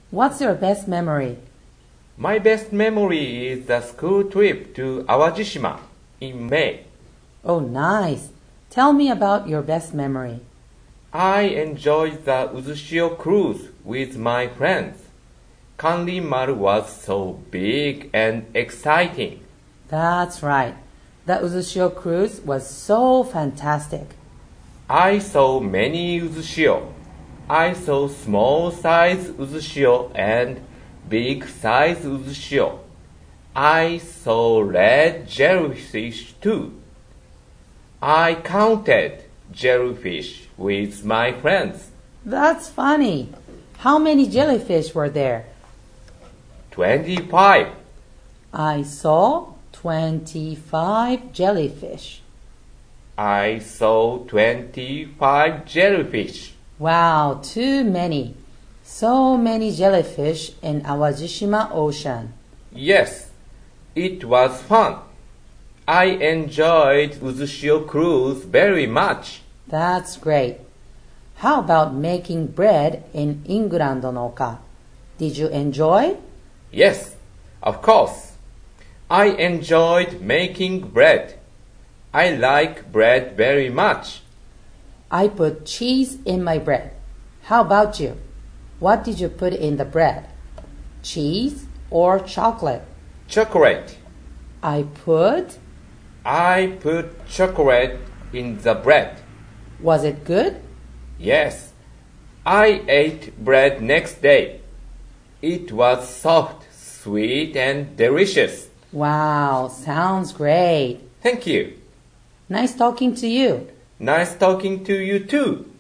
What's your best memory? My best memory is the school trip to Awajishima in May. Oh, nice. Tell me about your best memory. I enjoyed the Uzushio cruise with my friends. Kanrinmaru was so big and exciting. That's right. The Uzushio cruise was so fantastic. I saw many Uzushio. I saw small size Uzushio and big size Uzushio. I saw red jellyfish too. I counted jellyfish with my friends. That's funny. How many jellyfish were there? 25. I saw 25 jellyfish. I saw 25 jellyfish. Wow, too many. So many jellyfish in Awajishima Ocean. Yes, it was fun. I enjoyed Uzushio cruise very much. That's great. How about making bread in England no Oka? Did you enjoy? Yes, of course. I enjoyed making bread. I like bread very much. I put cheese in my bread. How about you? What did you put in the bread? Cheese or chocolate? Chocolate. I put. Chocolate in the bread. Was it good? Yes. I ate bread next day. It was soft, sweet, and delicious. Wow, sounds great. Thank you. Nice talking to you. Nice talking to you too.